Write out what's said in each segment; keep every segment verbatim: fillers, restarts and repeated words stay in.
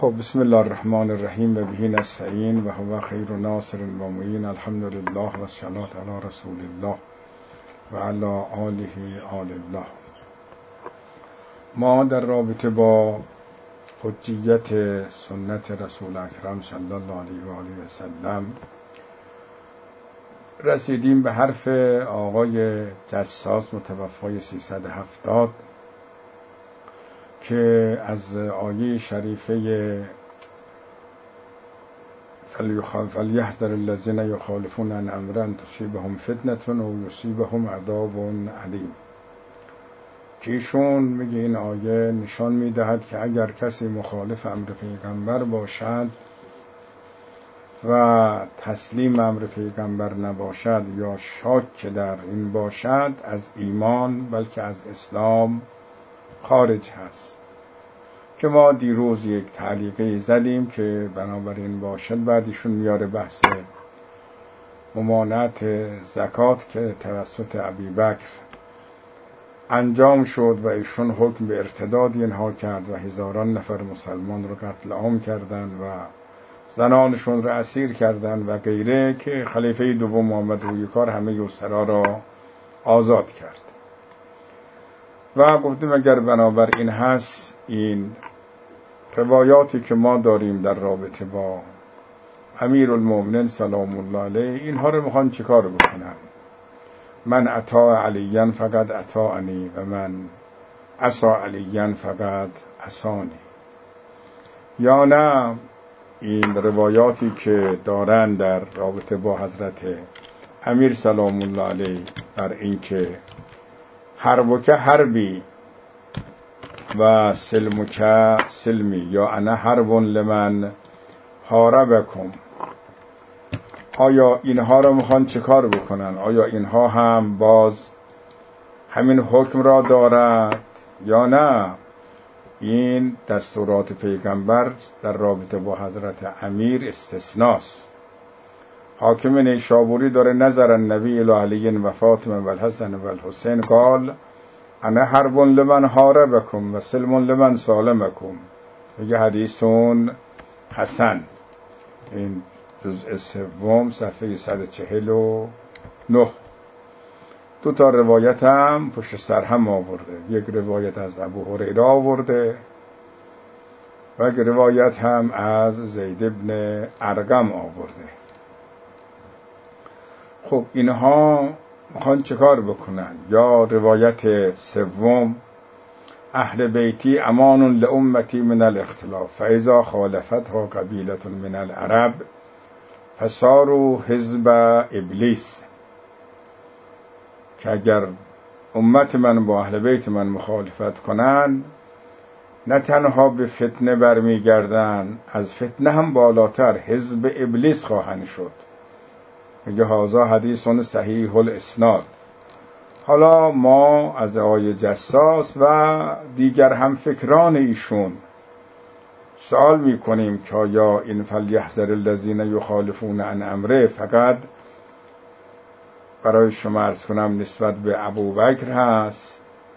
خب بسم الله الرحمن الرحیم و به نستعین و هو خیر ناصر و معین. الحمد لله و الصلاة علی رسول الله و علی آله آل الله. ما در رابطه با حجیت سنت رسول اکرم صلی الله علیه و آله و سلم رسیدیم به حرف آقای جساس متوفای سیصد و هفتاد که از آیه شریفه فلیحذر الذین یخالفون عن امره ان تصیبهم فتنة او یصیبهم عذاب علیم، که ایشون میگه این آیه نشان میدهد که اگر کسی مخالف امر پیغمبر باشد و تسلیم امر پیغمبر نباشد یا شاک در این باشد، از ایمان بلکه از اسلام خارج هست. که ما دیروز یک تعلیقی زدیم که بنابراین باشد. بعدیشون میاره بحث ممانعت زکات که توسط ابوبکر انجام شد و ایشون حکم به ارتداد اینها کرد و هزاران نفر مسلمان رو قتل عام کردن و زنانشون رو اسیر کردن و غیره، که خلیفه دوم محمد روی کار همه اسرا را آزاد کرد. و گفتیم اگر بنابر این هست، این روایاتی که ما داریم در رابطه با امیرالمومنین سلام الله علیه، اینها رو میخوان چیکار بکنن؟ من اطاع علیاً فقط اطاعنی و من عصی علیاً فقط عصانی. یا نه این روایاتی که دارن در رابطه با حضرت امیر سلام الله علیه بر این که حربک حربی و سلمک سلمی یا انا حرب لمن حاربکم، آیا اینها رو میخوان چه کار بکنن؟ آیا اینها هم باز همین حکم را دارد یا نه؟ این دستورات پیغمبر در رابطه با حضرت امیر استثناست. حاکم نیشابوری داره نظر النبی الی علی و فاطمه و الحسن و الحسین قال انا حرب لمن حاربکم و سلم لمن سالمکم. میگه حدیثون حسن، این جزء سوم صفحه صد و چهل و نه. دو تا روایت هم پشت سر هم آورده. یک روایت از ابو هریره آورده و یک روایت هم از زید ابن ارقم آورده. خب اینها میخوان چه کار بکنن؟ یا روایت سوم اهل بیتی امان لامتی من الاختلاف فاذا خالفتها قبیله من العرب فصاروا حزب ابلیس، که اگر امت من با اهل بیت من مخالفت کنن، نه تنها به فتنه برمیگردن، از فتنه هم بالاتر حزب ابلیس خواهند شد. میگه هذا حدیث صحیح الاسناد. حالا ما از آقای جساس و دیگر هم فکران ایشون سوال میکنیم که آیا این فلیحذر الذین یخالفون عن امره فقط برای شما عرض کنم نسبت به ابوبکر هست،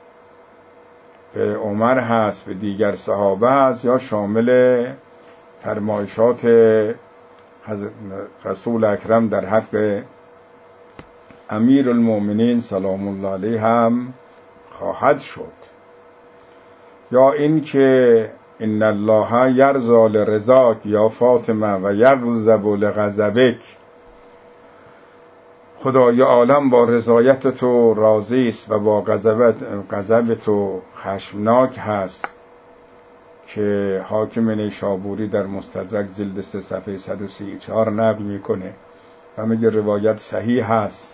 به عمر هست، به دیگر صحابه هست، یا شامل فرمایشات حضرت رسول اکرم در حق امیر المؤمنین سلام الله علیه هم خواهد شد؟ یا این که ان الله یرضی لرضاک یا فاطمه و یغضب لغضبک، خدای عالم با رضایت تو راضی است و با غضب تو خشمناک هست، که حاکم نیشابوری در مستدرک جلد سه صفحه صد و سی و چهار نقل میکنه و میگه روایت صحیح هست.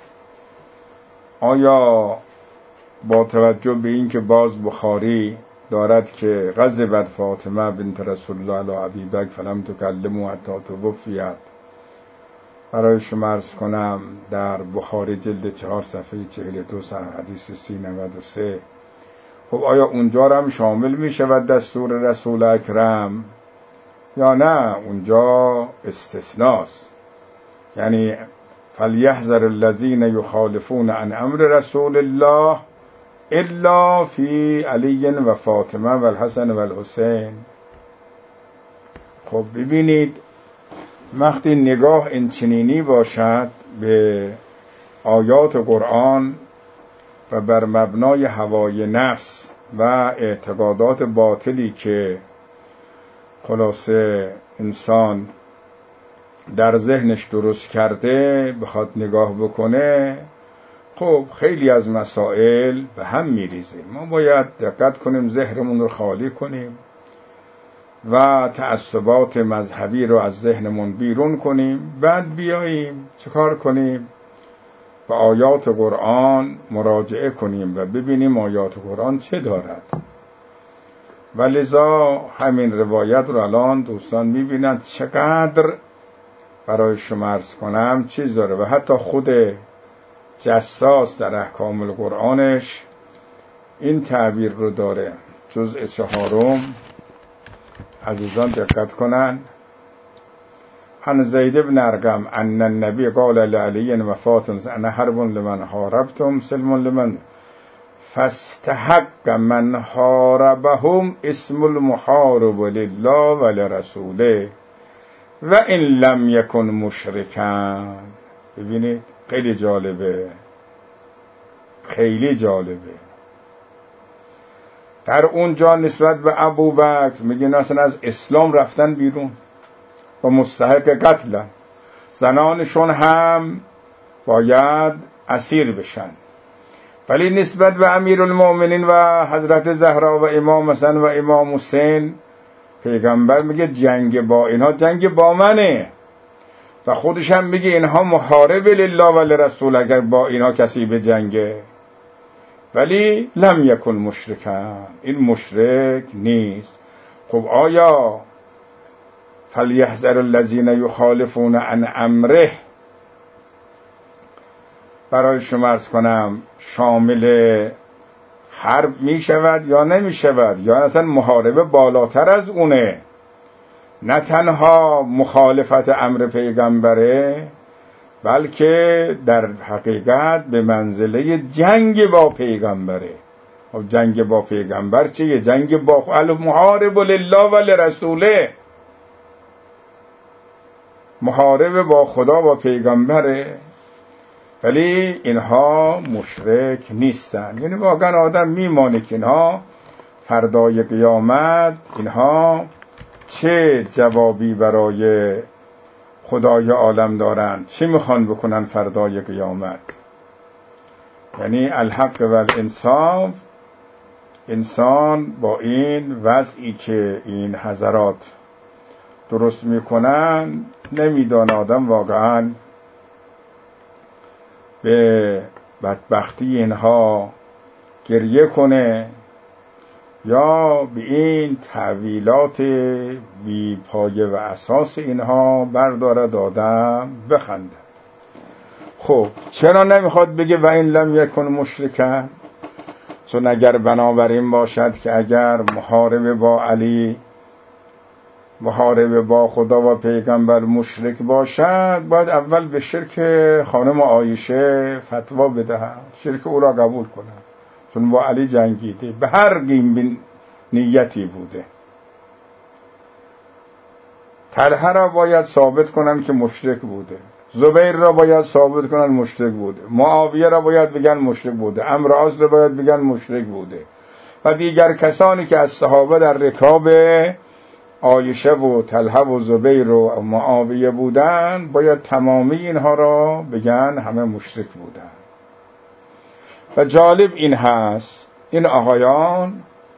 آیا با توجه به این که باز بخاری دارد که غضبت فاطمه بنت رسول الله علی ابی بکر فلم تکلموا حتی توفیت، برای شما عرض کنم در بخاری جلد چهار صفحه چهل و دو حدیث سی نود و سه، خب آیا اونجا هم شامل می شود دستور رسول اکرم یا نه؟ اونجا استثناست. یعنی فلیحذر الذین یخالفون عن امر رسول الله الا فی علی و فاطمه و الحسن و الحسین. خب ببینید وقتی نگاه اینچنینی باشد به آیات قرآن و بر مبنای هوای نفس و اعتقادات باطلی که خلاصه انسان در ذهنش درست کرده بخواد نگاه بکنه، خب خیلی از مسائل به هم میریزه. ما باید دقت کنیم، ذهنمون رو خالی کنیم و تعصبات مذهبی رو از ذهنمون بیرون کنیم، بعد بیاییم چه کار کنیم؟ به آیات قرآن مراجعه کنیم و ببینیم آیات قرآن چه دارد. و لذا همین روایت رو الان دوستان میبینند چقدر برای شما عرض کنم چیز داره. و حتی خود جساس در احکام القرآنش این تعبیر رو داره، جزء چهارم، عزیزان دقت کنن. عن زید بن ارقم ان النبی قال لعلی و فاطمه انا حرب لمن حاربتم سلم لمن فاستحق من حاربهم اسم المحارب لله و لرسوله و ان لم یکن مشرکا. ببینید خیلی جالبه، خیلی جالبه. در اونجا نسبت به ابوبکر میگن اصلا از اسلام رفتن بیرون و مستحق قتل، زنانشون هم باید اسیر بشن. ولی نسبت به امیرالمومنین و حضرت زهرا و امام حسن و امام حسین پیغمبر میگه جنگ با اینها جنگ با منه و خودش هم میگه اینها محارب لله و لرسول، اگر با اینها کسی به جنگه. ولی لم یکن مشرکان، این مشرک نیست. خب آیا فلیحذر الذین یخالفون عن امره برای شما عرض کنم شامل حرب می شود یا نمی شود، یا اصلا محاربه بالاتر از اونه؟ نه تنها مخالفت امر پیغمبره بلکه در حقیقت به منزله جنگ با پیغمبره. و جنگ با پیغمبر چیه؟ جنگ با المحارب لله و لرسوله، محارب با خدا و پیغمبره. ولی اینها مشرک نیستن. یعنی واقعا آدم میمانه که اینها فردای قیامت اینها چه جوابی برای خدای عالم دارن، چه میخوان بکنن فردای قیامت. یعنی الحق و الانصاف، انسان با این وضعی که این حضرات درست میکنن نمیدانه آدم واقعا به بدبختی اینها گریه کنه یا به این تعویلات بی پایه و اساس اینها بردارد آدم بخنده. خب چرا نمیخواد بگه و این لم یکن مشرکن؟ چون اگر بنابراین باشد که اگر محارب با علی، محارب با خدا و پیغمبر مشرک باشد، باید اول به شرک خانم عایشه فتوا بدهد، شرک او را قبول کنند، چون با علی جنگیده، به هر گیم نیتی بوده. طلحه را باید ثابت کنن که مشرک بوده، زبیر را باید ثابت کنن مشرک بوده، معاویه را باید بگن مشرک بوده، عمرو عاص را باید بگن مشرک بوده و دیگر کسانی که از صحابه در رکاب عایشه و طلحه و زبیر و معاویه بودن باید تمامی اینها را بگن همه مشرک بودن. و جالب این هست این آقایان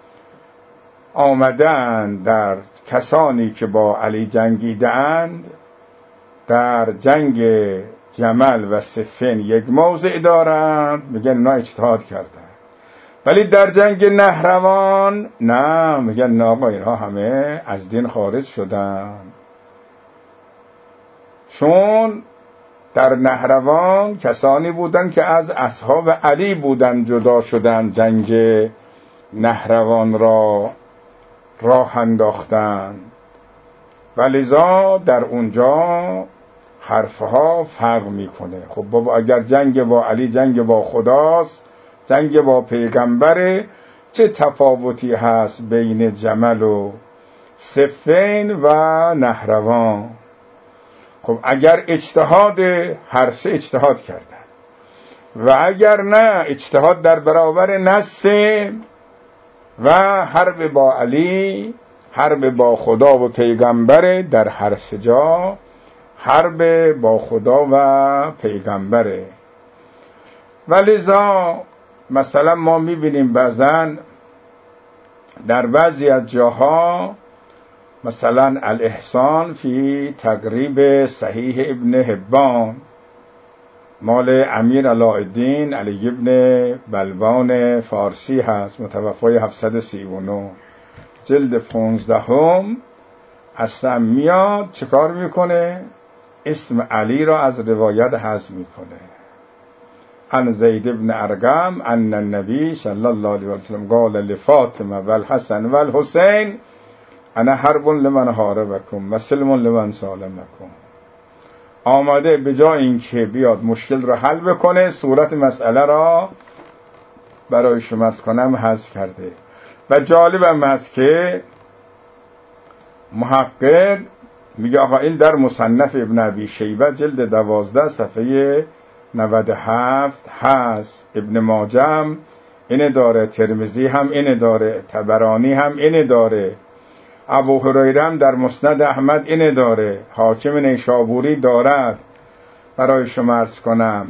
آمدن در کسانی که با علی جنگیدند در جنگ جمل و صفین یک موضع دارند، میگن اینا اجتهاد کردن. ولی در جنگ نهروان نه، میگن نه آقا اینها همه از دین خارج شدن، چون در نهروان کسانی بودن که از اصحاب علی بودن جدا شدن، جنگ نهروان را راه انداختن و لذا در اونجا حرفها فرق میکنه. خب بابا اگر جنگ با علی جنگ با خداست، جنگ با پیغمبره، چه تفاوتی هست بین جمل و صفین و نهروان. خب اگر اجتهاد، هر سه اجتهاد کردن، و اگر نه اجتهاد در برابر نص و حرب با علی، حرب با خدا و پیغمبر، در هر سه جا حرب با خدا و پیغمبره. ولذا مثلا ما میبینیم بعضن در بعضی از جاها، مثلا الاحسان فی تقریب صحیح ابن حبان مال امیر علاءالدین علی ابن بلبان فارسی هست، متوفای هفتصد و سی و نه، جلد پانزدهم. اصلا میاد چکار میکنه؟ اسم علی را از روایت حذف میکنه. عن زید ابن ارقم ان النبی صلی الله علیه و سلم قال لفاطمه والحسن والحسین انا حرب لمن حاربکم و سلم لمن سالمکم. آماده به جای اینکه بیاد مشکل را حل بکنه، صورت مسئله را برای شما عرض کنم حذف کرده. و جالبم هست که محقق میگه آقا این در مصنف ابن ابی شیبه جلد دوازده صفحه نود و هفت هست، ابن ماجه اینه داره، ترمذی هم اینه داره، طبرانی هم اینه داره، ابو هریره هم در مسند احمد اینه داره، حاکم نیشابوری دارد. برای شما عرض کنم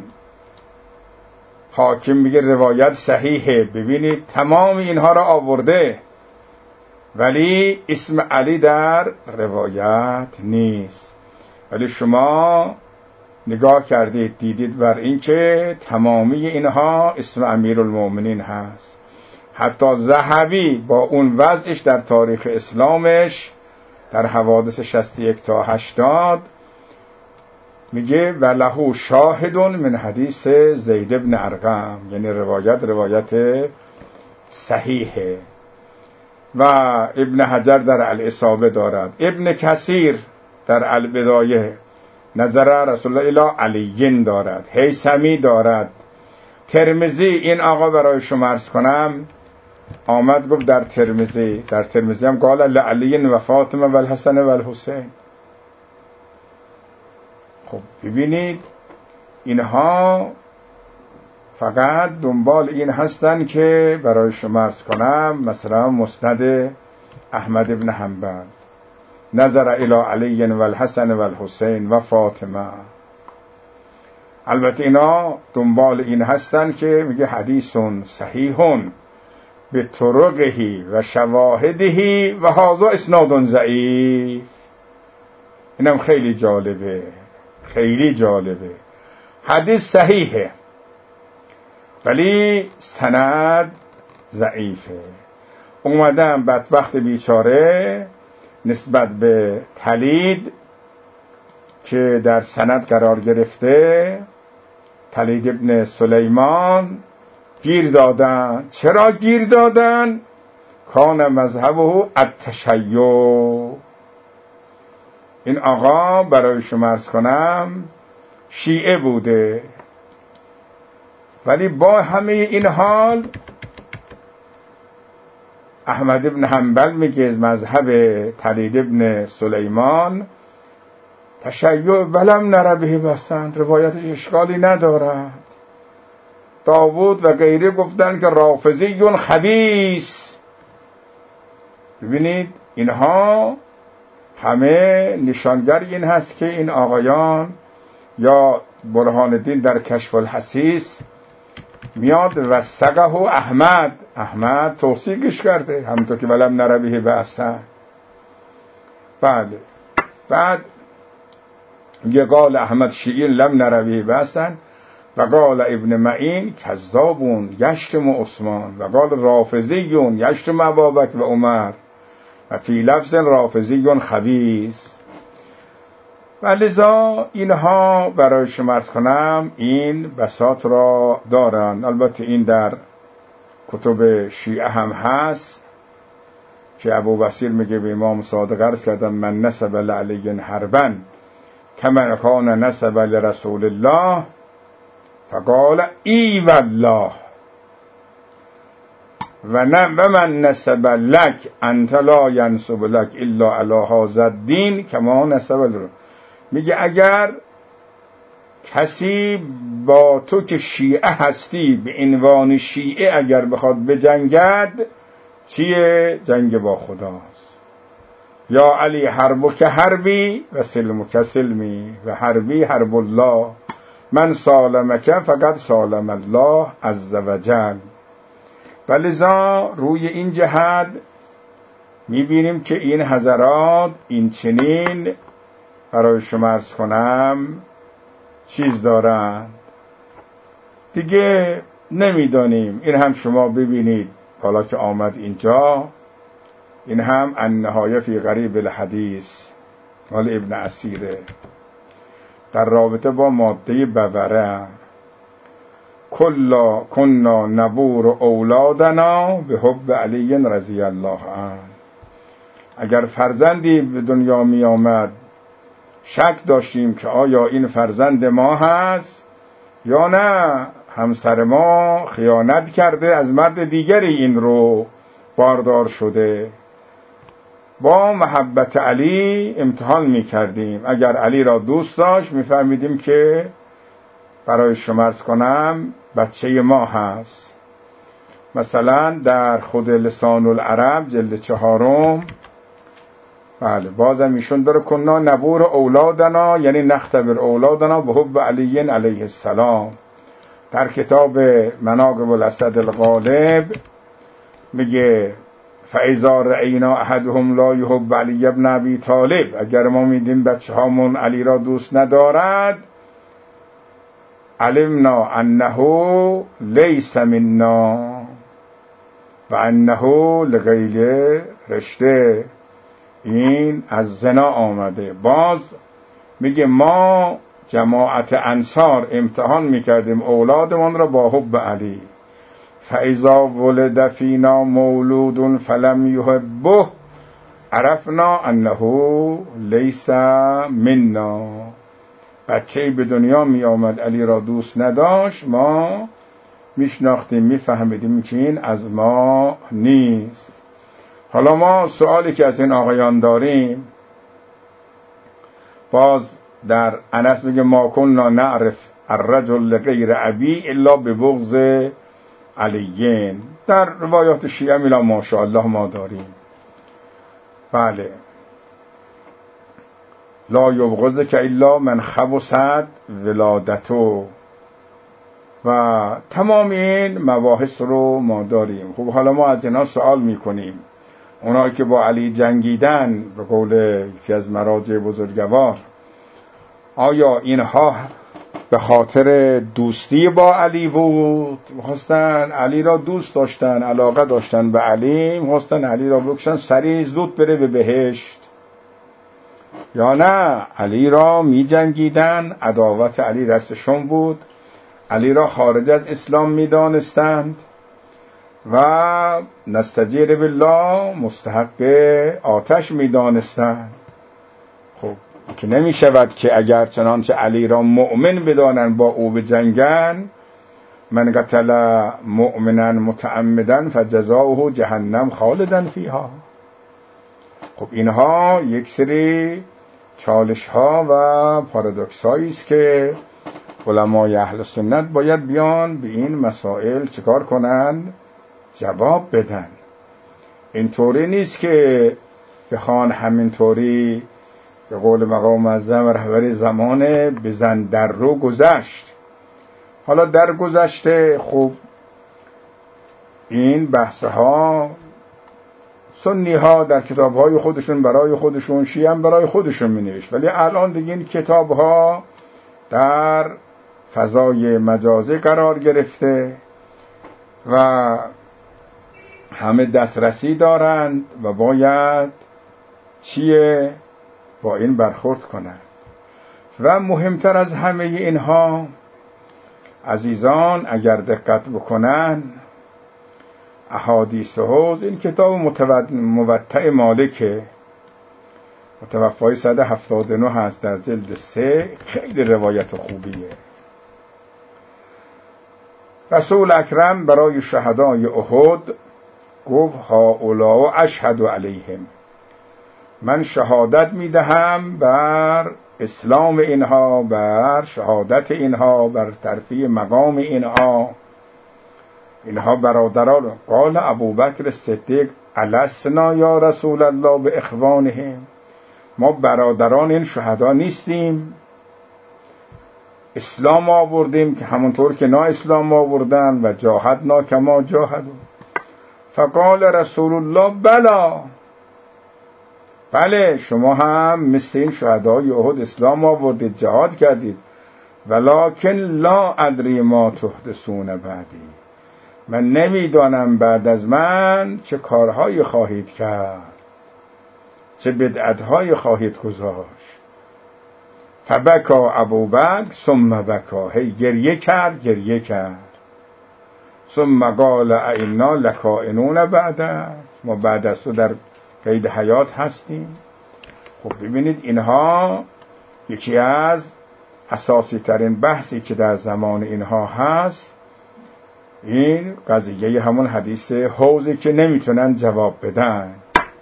حاکم میگه روایت صحیحه. ببینید تمام اینها را آورده، ولی اسم علی در روایت نیست. ولی شما نگاه کردید دیدید بر این که تمامی اینها اسم امیرالمؤمنین هست. حتی ذهبی با اون وضعش در تاریخ اسلامش در حوادث شصت و یک تا هشتاد میگه ولهو شاهد من حدیث زید ابن ارقم، یعنی روایت روایت صحیحه. و ابن حجر در الاصابه دارد، ابن کثیر در البدایه نظر رسول الله الی علیین دارد، هیثمی دارد، ترمذی این آقا برای شما عرض کنم آمد گفت در ترمذی، در ترمذی هم قال لعلی و فاطمه و الحسن و الحسین. خب ببینید اینها فقط دنبال این هستن که برای شما عرض کنم مثلا مسند احمد ابن حنبل نظر الی علی و الحسن و الحسین و فاطمه. البته اینا دنبال این هستن که میگه حدیثون صحیحون به طرقهی و شواهدهی و هذا اسناد ضعیف. اینم خیلی جالبه، خیلی جالبه. حدیث صحیحه ولی سند ضعیفه. اومدم بدبخت بیچاره نسبت به تلید که در سند قرار گرفته، تلید ابن سلیمان، گیر دادن. چرا گیر دادن؟ کان مذهبه التشیع. این آقا برای شما عرض کنم شیعه بوده، ولی با همه این حال احمد ابن حنبل میگه مذهب تلید ابن سلیمان تشیع ولم نره به بسن، روایتش اشکالی ندارد. داوود و غیره گفتن که رافضی خبیث. ببینید اینها همه نشانگر این هست که این آقایان یا برهان الدین در کشف الحسیس میاد وثقه احمد، احمد توثیقش کرده همونطور که ولم نره به بسن. بله بعد یه قال احمد شیعی لم نره به بسن و قال ابن معین کذابون یشتم عثمان و قال رافضیون یشتم ابابکر و عمر و فی لفظ رافضیون خبیث. ولذا اینها برای شما عرض کنم این بساط را دارن. البته این در کتب شیعه هم هست که ابو بصیر میگه به امام صادق عرض کردم من نسب لعلی حربا کما کان نسب لرسول الله فقال ای والله. و نه و من نسب لک انت لا ینسب لک الا علی هذا الدین کما نسب له. میگه اگر کسی با تو که شیعه هستی به عنوان شیعه اگر بخواد بجنگد، چیه؟ جنگ با خداست. یا علی حرب که حربی و سلم که سلمی و حربی حرب الله، من سالمک فقط سالم الله عز وجل. ولذا روی این جهت میبینیم که این حضرات این چنین برای شما عرض کنم چیز دارند دیگه، نمیدانیم. این هم شما ببینید حالا که آمد اینجا، این هم النهایه فی غریب الحدیث مال ابن اسیره در رابطه با ماده ببره. کلا کنا نبور اولادنا به حب علی رضی الله عنه. اگر فرزندی به دنیا می آمد شک داشتیم که آیا این فرزند ما هست یا نه، همسر ما خیانت کرده، از مرد دیگری این رو باردار شده. با محبت علی امتحان می کردیم. اگر علی را دوست داشت می فهمیدیم که برای شما عرض کنم بچه ما هست. مثلا در خود لسان العرب جلد چهارم، بله بازم ایشون داره کنا نبور اولادنا، یعنی نختبر اولادنا به حب علی علیه السلام. در کتاب مناقب الاسد الغالب میگه فاذا رأینا احدهم لا يحب علی ابن ابی طالب، اگر ما میدیم بچه هامون علی را دوست ندارد، علمنا انه لیس منا و انه لغیر رشته، این از زنا آمده. باز میگه ما جماعت انصار امتحان میکردیم اولادمان را با حب علی. فاذا ولد فینا مولود فلم یحبه عرفنا انه لیس منا. بچه‌ای به دنیا می آمد علی را دوست نداشت، ما میشناختیم میفهمیدیم که این از ما نیست. حالا ما سوالی که از این آقایان داریم، باز در انس میگه ما كنا نعرف الرجل غیر ابی الا ببغض علیین. در روایات شیعه میلا ماشاءالله ما داریم. بله لا یبغضک الا من خبثت ولادته، و تمام این مباحث رو ما داریم. خب حالا ما از اینا سوال میکنیم، اونایی که با علی جنگیدن به قول یکی از مراجع بزرگوار، آیا اینها به خاطر دوستی با علی بود، می‌خواستن علی را دوست داشتن، علاقه داشتن به علی، می‌خواستن علی را بکشن سریع زود بره به بهشت، یا نه علی را می جنگیدن، عداوت علی دستشون بود، علی را خارج از اسلام می دانستند و نستجیر بالله مستحق آتش می دانستند. خب که نمی شود که اگر چنانچه علی را مؤمن بدانند با او بجنگن، من قتل مؤمنا متعمدا فجزاؤه جهنم خالدا فیها. خب اینها یک سری چالش ها و پارادوکس هایی است که علمای اهل سنت باید بیان به این مسائل چیکار کنن؟ جواب بدن. اینطوری نیست که بخوان همینطوری به قول مقام معظم رهبری زمان بزن در رو گذشت. حالا در گذشته خوب این بحث ها سنی ها در کتاب های خودشون برای خودشون، شیعه هم برای خودشون می نوشت، ولی الان دیگه این کتاب ها در فضای مجازی قرار گرفته و همه دسترسی دارند و باید چیه با این برخورد کنند. و مهمتر از همه اینها عزیزان اگر دقت بکنن، احادیث حوض، این کتاب موطأ مالک متوفای صد و هفتاد و نه هست در جلد سه، خیلی روایت خوبیه. رسول اکرم برای شهدای احد گفت هؤلاء اشهد علیهم، من شهادت میدهم بر اسلام اینها، بر شهادت اینها، بر ترفیع مقام اینها. اینها برادران. قال ابوبکر صدیق السنا یا رسول الله به اخوانهم، ما برادران این شهدا نیستیم؟ اسلام آوردیم که همونطور که نا اسلام آوردن و جاهدنا کما جاهدوا. فقال رسول الله بلا، بله شما هم مثل این شهدای احد اسلام آوردید، جهاد کردید. ولکن لا ادری ما تحدثون بعدی، من نمیدانم بعد از من چه کارهایی خواهید کرد، چه بدعتهایی خواهید گذاشت. فبکا ابوبکر ثم بکا، هی گریه کرد گریه کرد. ثم قال اینا لکائنون بعدک، ما بعد از تو در قید حیات هستیم. خب ببینید اینها یکی از اساسی ترین بحثی که در زمان اینها هست، این قضیه همون حدیث حوضی که نمیتونن جواب بدن.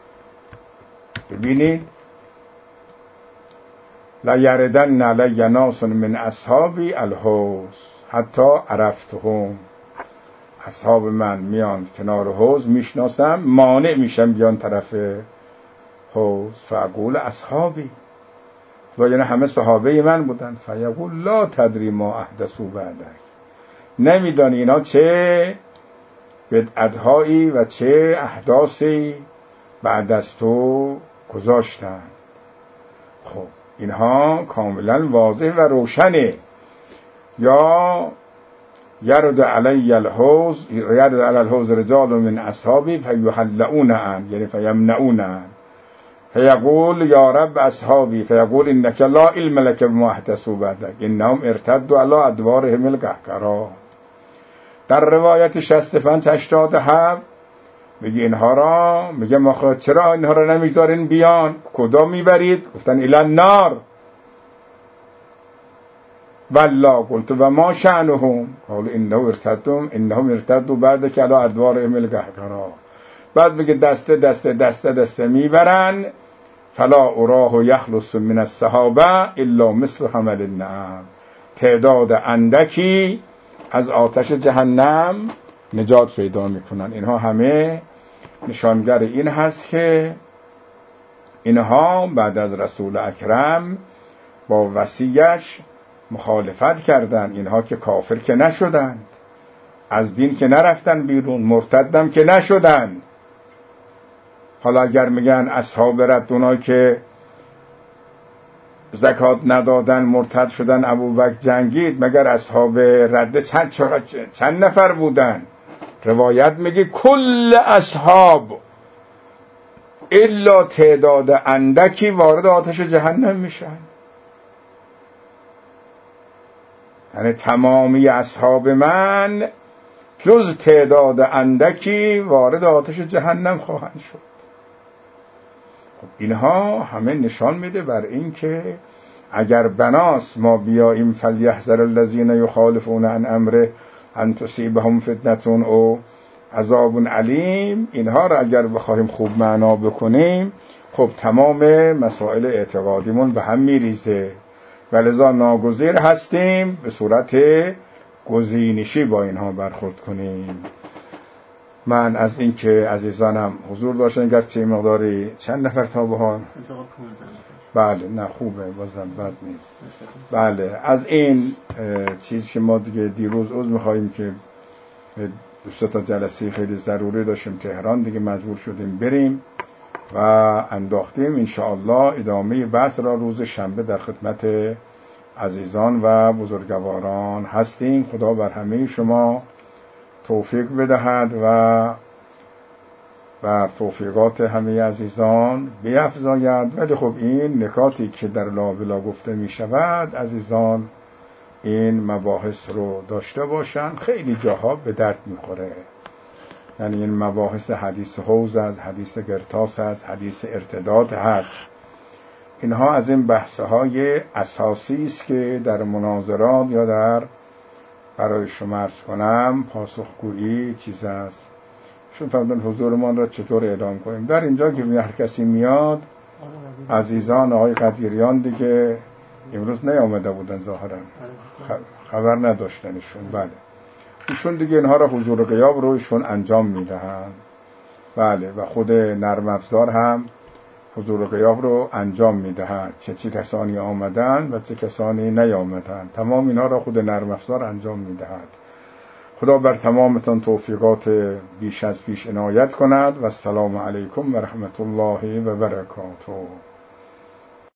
ببینید لا یردن علی ناس من اصحابی الحوض حتی عرفتهم، اصحاب من میان کنار حوض میشناسم، مانع میشم بیان طرف حوض. فاقول اصحابی، و یعنی همه صحابه من بودن. فیقول لا تدری ما احدثوا بعدک، نمیدانی اینا چه بدعتهایی و چه احداثی بعد از تو گذاشتن. خب اینها کاملا واضح و روشنه. یا یرد علی الحوض، یرد علی الحوض رجال من اصحابی فیحلؤون عن، یعنی فیمنعون عن، فیقول یا رب اصحابی، فیقول انک لا علم لک بما احدثوا بعدک انهم ارتدوا علی ادبارهم القهقرا. در روایت شصت و پنج هشتاد و هفت میگه اینها را، میگه ما خود چرا اینها را نمیگذارین بیان؟ کدام میبرید؟ گفتن الی النار. والله قلت و ما شأنهم قال انهم ارتدوا انهم ارتدوا بعد که علی ادبارهم القهقرا. بعد میگه دسته دسته دسته دسته میبرن. فلا اراه یخلص من الصحابه الا مثل حمل النعم، تعداد اندکی از آتش جهنم نجات پیدا میکنن. اینها همه نشانگر این هست که اینها بعد از رسول اکرم با وصیش مخالفت کردند. اینها که کافر که نشدند، از دین که نرفتن بیرون، مرتدم که نشدند. حالا اگر میگن اصحاب رد، اونایی که زکات ندادن مرتد شدن، ابوبکر جنگید، مگر اصحاب رد چند, چند نفر بودن؟ روایت میگه کل اصحاب الا تعداد اندکی وارد آتش جهنم میشن. یعنی تمامی اصحاب من جز تعداد اندکی وارد آتش جهنم خواهند شد. خب اینها همه نشان میده بر این که اگر بناس ما بیاییم فلیحذر الذین یخالفون عن امره ان تصیبهم فتنة او عذاب علیم، اینها را اگر بخوایم خوب معنا بکنیم، خب تمام مسائل اعتقادیمون به هم میریزه و لذا ناگزیر هستیم به صورت گزینشی با اینها برخورد کنیم. من از این که عزیزانم حضور داشتن، گرچه مقداری چند نفر تا به حال، بله نه خوبه، بازم بد نیست. بله از این چیز که ما دیگه دیروز عذر می‌خوایم که دو تا جلسه خیلی ضروری داشتیم تهران، دیگه مجبور شدیم بریم و انداختیم. انشاءالله ادامه بحث را روز شنبه در خدمت عزیزان و بزرگواران هستیم. خدا بر همه شما توفیق بدهد و بر توفیقات همه عزیزان بیفزاید. ولی خب این نکاتی که در لابلا گفته می شود، عزیزان این مباحث رو داشته باشن، خیلی جاها به درد میخوره. یعنی این مباحث حدیث حوض است، حدیث قرطاس است، حدیث ارتداد هست. اینها از این بحث‌های اساسی است که در مناظرات یا در برای شما عرض کنم پاسخگویی چیز است. شون فرمودن حضورمان را چطور اعلام کنیم. در اینجا که هر کسی میاد، عزیزان آقای قدیریان دیگه امروز نیامده بودن ظاهرا، خبر نداشتنشون. بله ایشون دیگه اینها را حضور غیاب رو ایشون انجام میدهن. بله و خود نرم افزار هم حضور غیاب رو انجام میدهد، چه چه کسانی آمدن و چه کسانی نیامدن، تمام اینها را خود نرم افزار انجام میدهد. خدا بر تمامتان توفیقات بیش از پیش عنایت کند و السلام علیکم و رحمت الله و برکاته.